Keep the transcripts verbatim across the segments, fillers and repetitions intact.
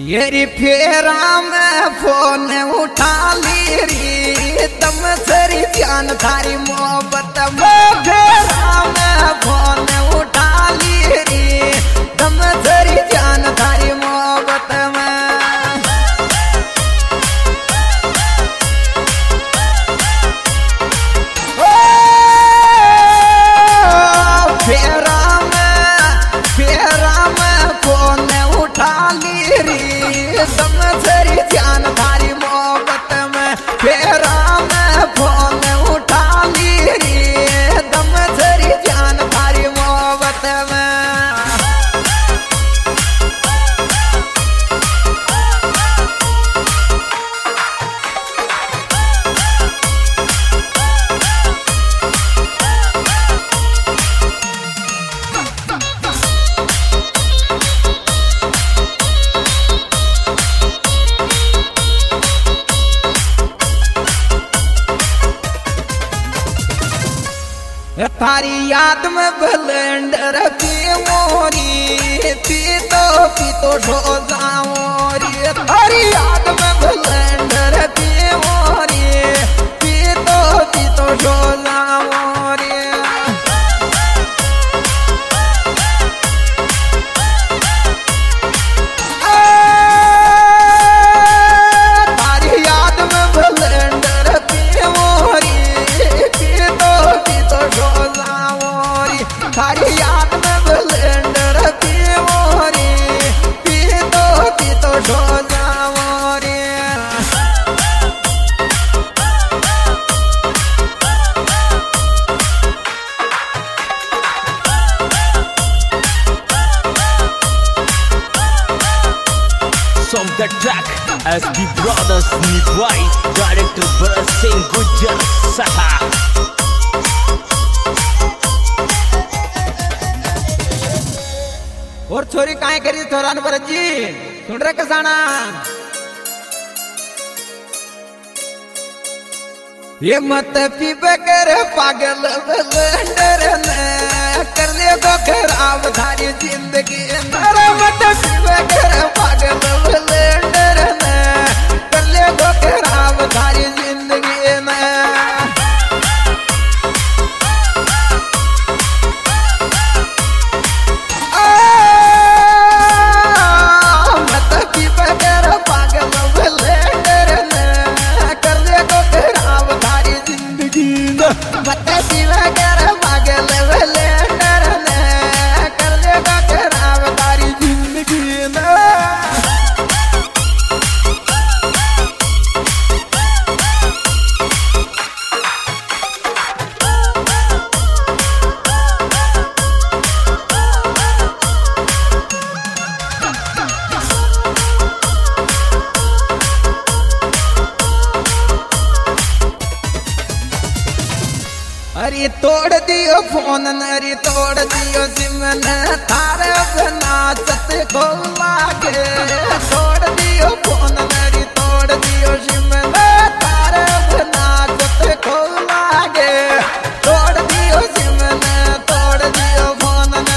ये री फेरा में फोन उठा ली री तम सरी जान थारी मोहब्बत में फेरा में फोन उठा ली री तम सरी जान थारी मोहब्बत में ओ फेरा में फेरा में फोन उठा ली री तम सरी जान थारी मोहब्बत में फेरा में फोन उठा ली री तम सरी जान थारी मोहब्बत में थारी याद में ब्लेंडर पी मोरी पी तो पी तो ढोला मोरी थारी याद में ब्लेंडर पी मोरी पी तो पी तो ढोला मोरी थारी याद में ब्लेंडर पी मोरी पी तो पी तो ढोला थारी याद में ब्लेंडर पी मोरी पी तो पी तो ढोला मोरी From the track S B Brothers Nibhai Director Bharat Singh Gujjar Saha और छोरी काय करी थोरान भरत जी सुन रे कसाना ये मत पीबे कर पागल ब्लेंडर ने कर ले तो खराब थारी जिंदगी अरे मत पीबे कर पागल ब्लेंडर ने कर ले तो खराब थारी जिंदगी में अरे तोड़ दियो फोन नरी तोड़ दियो सिम न थारे अपना सत को लागे तोड़ दियो फोन नरी तोड़ दियो सिम न थारे अपना सत को लागे तोड़ दियो सिम न तोड़ दियो फोन न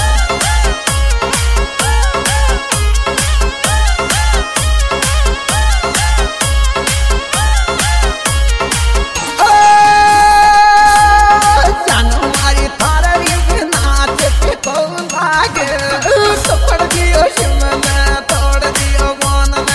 तोड़ दियो सिम न तोड़ दियो फोन न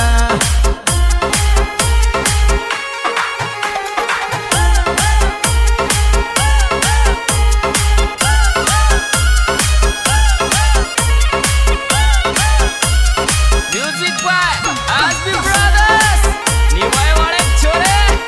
Music by S B Brothers Nibhai wale chore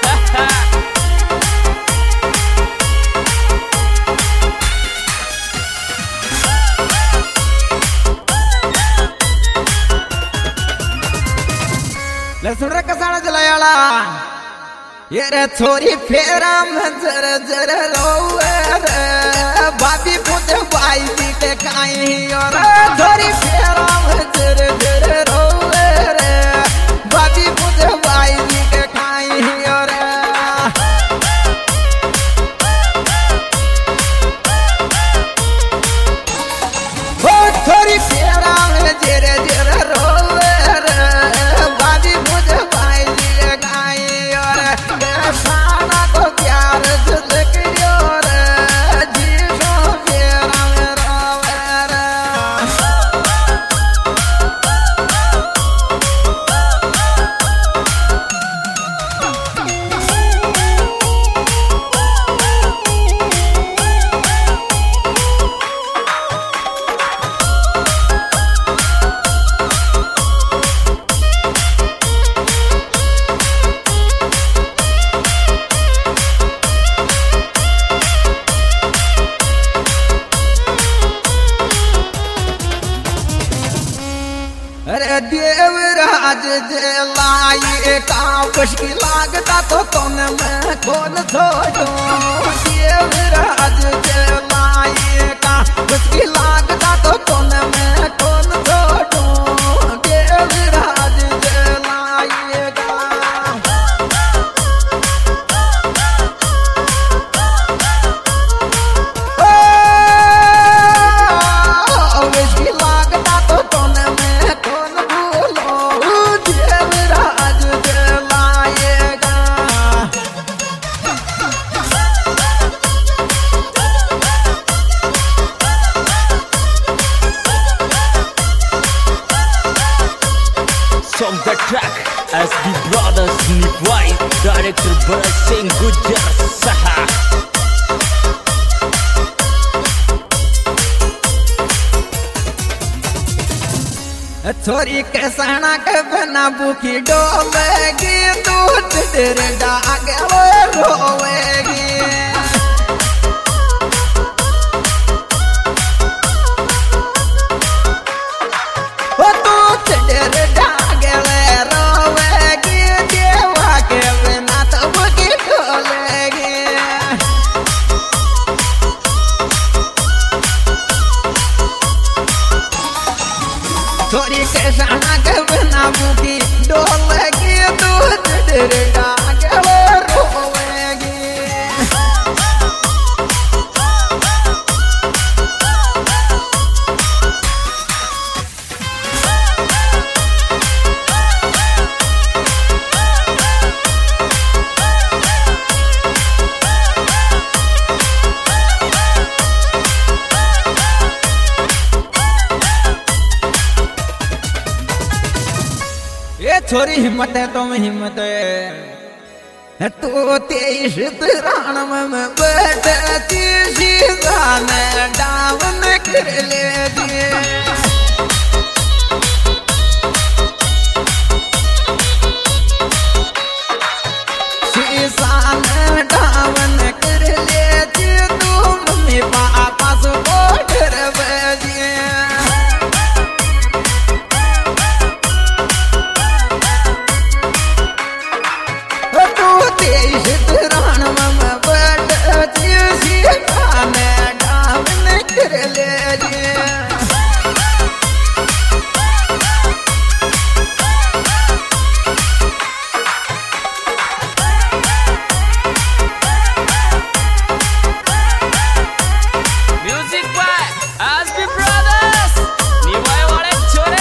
ले सुन रे कसाना जलायाला ये रे छोरी फेरा में जर जर रोवे रे भाभी पूछे भाई जी के काई और छोरी फेरा में जर जर रोवे रे भाभी पूछे भाई जी के काई और छोरी फेरा में जर जर रोवे जलाए का खुशकी लागता तो कौन मैं कौन छोड़ो देवराज जलाए का खुशकी लागता तो कौन मैं कौन छोड़ो देवराज जलाएगा खुशकी लागता तो कौन मैं कौन भूलो Devraj जलाएगा Song the track S B Brothers Nipwai Director Bharat Singh Gujjar Saha छोरी के सहना के बिना भूखी डोलेगी दूध देर डागे रोवेगी ओ दूध देर डागे रोवेगी देवा के बिना तो भूखी डोलेगी छोरी के सहना के बिना भूखी डोलेगी दूध देर डागे रोवेगी ये छोरी हिम्मत है तुम हिम्मत है तू तेईस राण में बैठती सीधान डावन कर ले दिए सीसान डावन कर ले दिए तू मम्मी पापा से बोल बजिए Music by S B Brothers Nipwai wale chore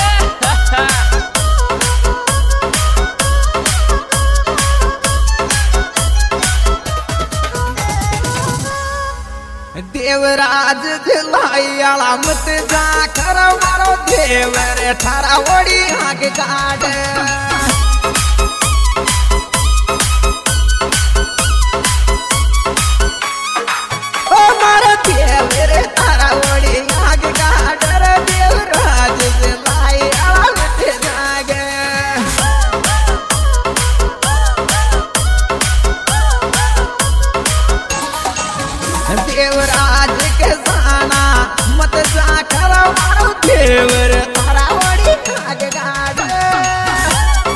Devraj दिलायाला मत जा कर मारो देवर थारा वड़ी आग काट ओ मारो देवर थारा वड़ी आग काट देवराज दिलायाला मत जागे देवराज के साना मत जा कर मारो देवर तारा वड़ी आग काट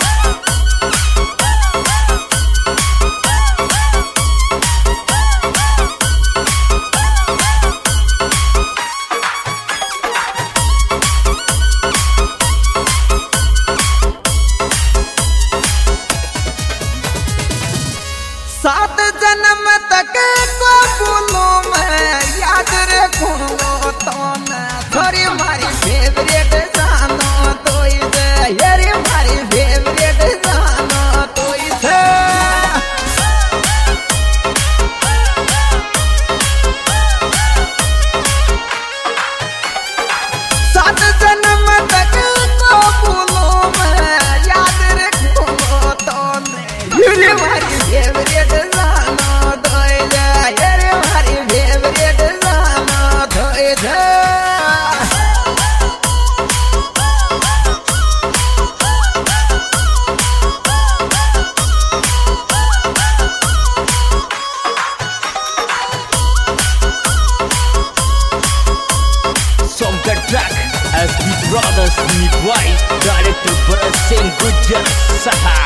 Brothers Nibwai, Director Bharat Singh Gujjar Saha.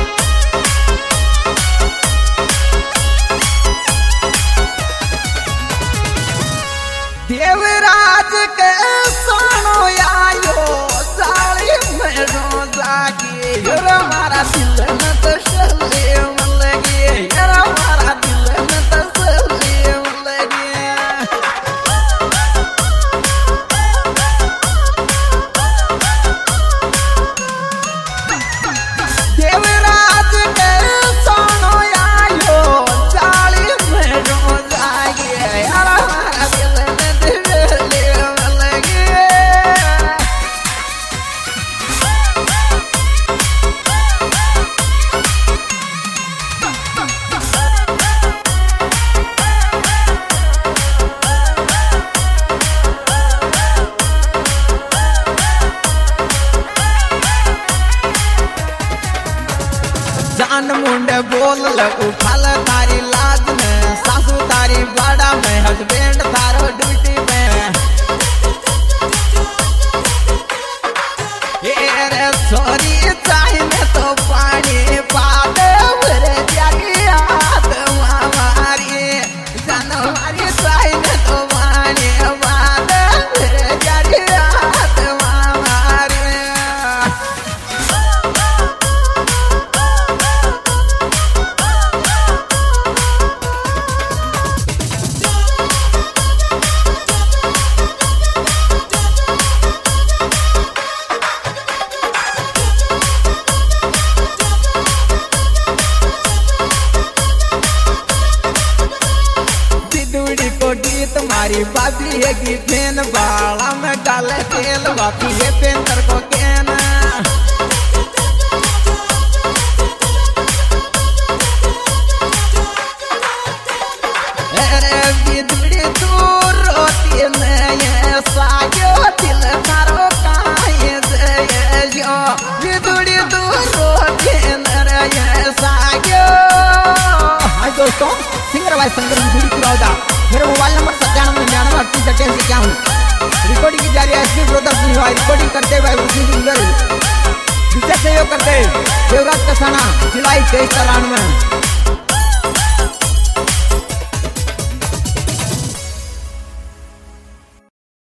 Devraj के सोनो आयो साली में रोजा की यार हमारा दिल में तो शले लगे यार हमारा दिल में तो शले लगे देवराज के सोनो आयो साली में रोजा की यार हमारा दिल जान मुंडे बोल ल उठाल तारी लाज में सासू तारी बड़ा में हस्बैंड तारो ड्यूटी में ये रे सॉरी चाहिए तो पानी पाद रे जारी हाथ हमारी जान हमारी चाहिए तो पानी पाद रे जारी हाथ हमारी तुम्हारी बाबी है कि फेन बाला में डाले तेल बापी है पेंटर को कहना अरे बिदुड़ी तू रोती में ये सायो दिल थारो काहे दे जो बिदुड़ी तू रोती न ये सायो। हाय दोस्तों, सिंगर भाई संगर बिदुड़ी कुरादा मेरा मोबाइल नंबर सत्तानवे निन्यानवे अड़तीस अट्ठासी इक्यावन। रिकॉर्डिंग की जा रही है S P brothers Niwai. Recording करते हुए उसी सिंगर विशेष सहयोग करते देवराज कसाना जुलाई तेईस तरानवे।